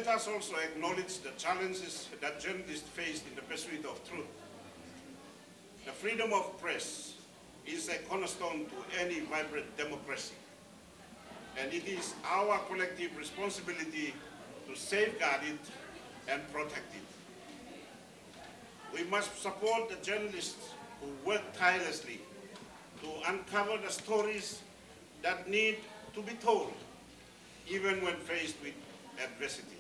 let us also acknowledge the challenges that journalists face in the pursuit of truth. The freedom of press is a cornerstone to any vibrant democracy, and it is our collective responsibility to safeguard it and protect it. We must support the journalists who work tirelessly to uncover the stories that need to be told, even when faced with adversity.